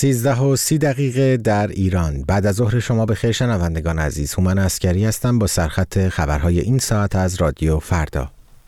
13:30 در ایران. بعد از ظهر شما بخیر شنوندگان عزیز. هومن عسکری هستم با سرخط خبرهای این ساعت از رادیو فردا.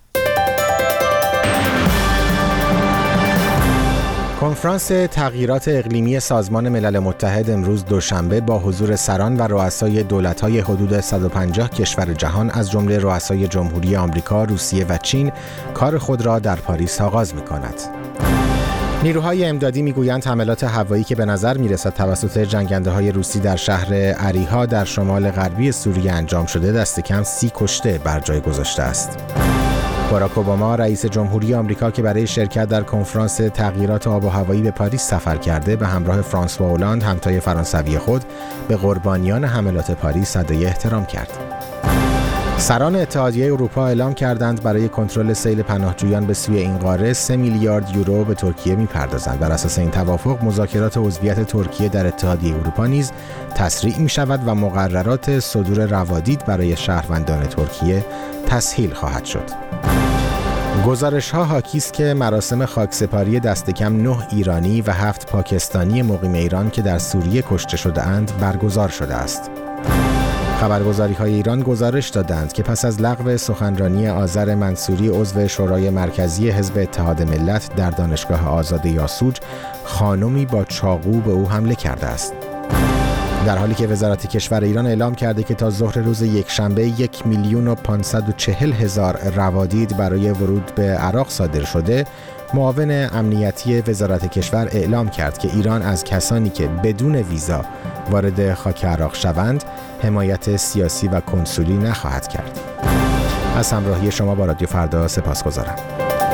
کنفرانس تغییرات اقلیمی سازمان ملل متحد امروز دوشنبه با حضور سران و رؤسای دولت‌های حدود 150 کشور جهان از جمله رؤسای جمهوری آمریکا، روسیه و چین کار خود را در پاریس آغاز می‌کند. نیروهای امدادی میگویند حملات هوایی که به نظر میرسد توسط جنگنده‌های روسی در شهر اریحا در شمال غربی سوریه انجام شده دست کم 30 کشته بر جای گذاشته است. باراک اوباما رئیس جمهوری آمریکا که برای شرکت در کنفرانس تغییرات آب و هوایی به پاریس سفر کرده به همراه فرانسوا هولند همتای فرانسوی خود به قربانیان حملات پاریس ادای احترام کرد. سران اتحادیه اروپا اعلام کردند برای کنترل سیل پناهجویان به سوی این قاره 3 میلیارد یورو به ترکیه می‌پردازند. بر اساس این توافق مذاکرات عضویت ترکیه در اتحادیه اروپا نیز تسریع می‌شود و مقررات صدور روادید برای شهروندان ترکیه تسهیل خواهد شد. گزارش‌ها حاکی است که مراسم خاکسپاری دست کم 9 ایرانی و 7 پاکستانی مقیم ایران که در سوریه کشته شده‌اند برگزار شده است. خبرگزاری‌های ایران گزارش دادند که پس از لغو سخنرانی آذر منصوری عضو شورای مرکزی حزب اتحاد ملت در دانشگاه آزاد یاسوج، خانمی با چاقو به او حمله کرده است. در حالی که وزارت کشور ایران اعلام کرده که تا ظهر روز یکشنبه 1,540,000 روادید برای ورود به عراق صادر شده، معاون امنیتی وزارت کشور اعلام کرد که ایران از کسانی که بدون ویزا وارد خاک عراق شوند حمایت سیاسی و کنسولی نخواهد کرد. از همراهی شما با رادیو فردا سپاسگزارم.